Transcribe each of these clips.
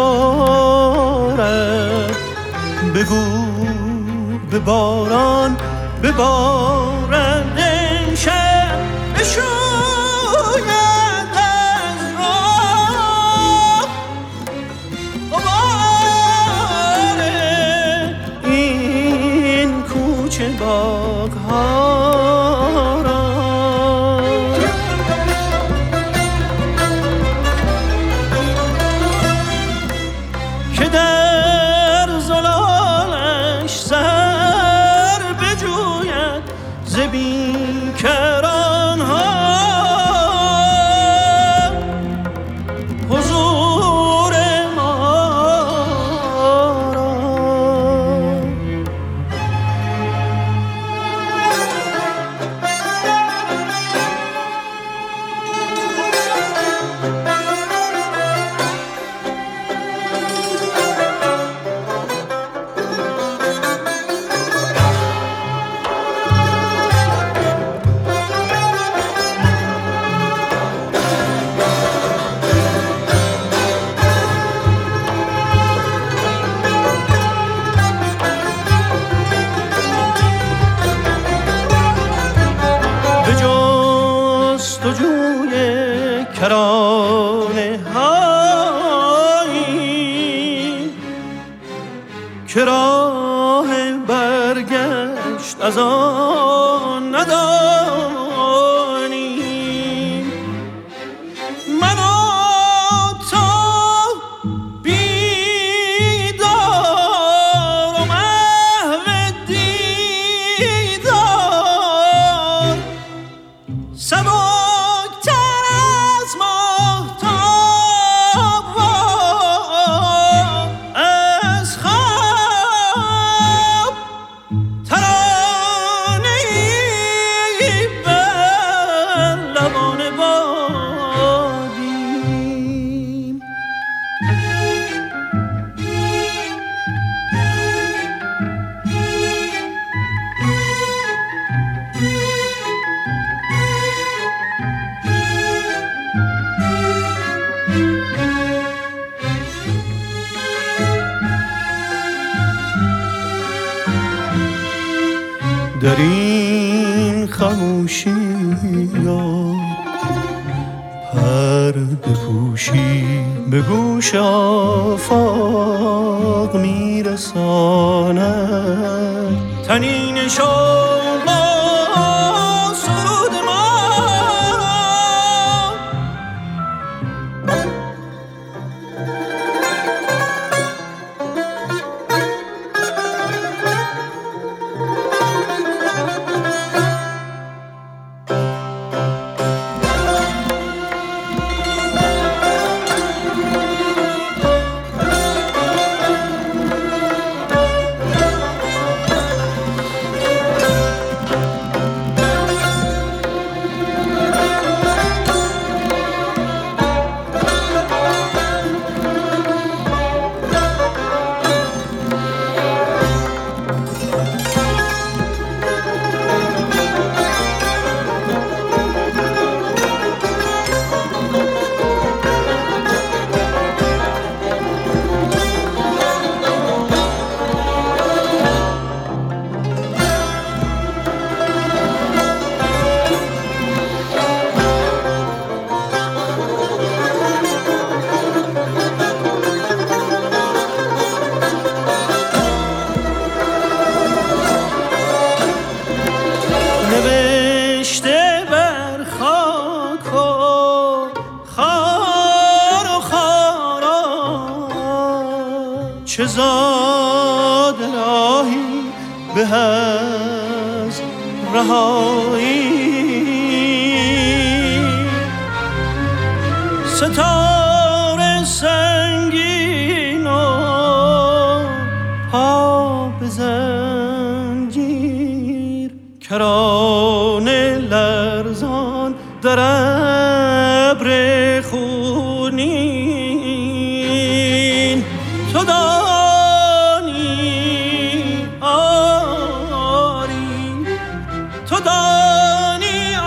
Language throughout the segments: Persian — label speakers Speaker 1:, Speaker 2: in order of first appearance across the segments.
Speaker 1: ببارد. بگو به باران ببارد امشب، بشوید از راه غبار این کوچه باغ‌ها را. که در زلالش سر بجوید ز بیکران‌ها حضور ما را. به جستجوی کرانه هایی که راه برگشت از آن ندانیم، من و تو بیدار و محو دیدار، سبکتر از ماهتاب و از خواب، ترانه‌ای بر لبان بادیم. در این خاموشی یا پرده پوشی به گوش آفاق میرساند طنین شوق و سرود ما. نوشته بر خاک و خار و خارا، چه زاد راهی به از رهایی. ستاره سنگین و پا به زنجیر، کرانه لرزان در ابر خونین. تو دانی آری، تو دانی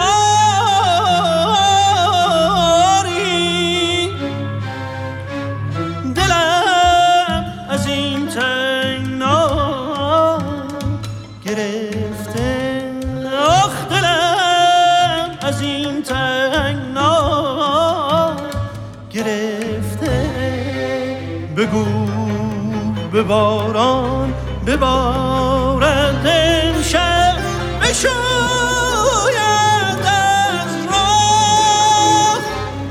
Speaker 1: آری، دلم بگو به باران ببارد امشب بشاید از راه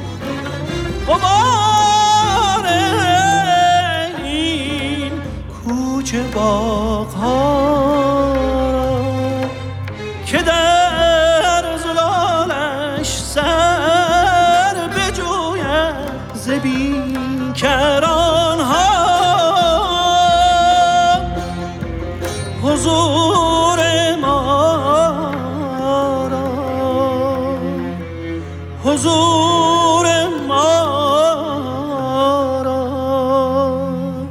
Speaker 1: غبار این کوچه باغ‌ها که در زلالش سر بجوید ز بیکران‌ها حضور ما را حضور ما را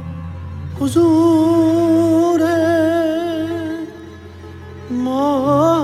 Speaker 1: حضور ما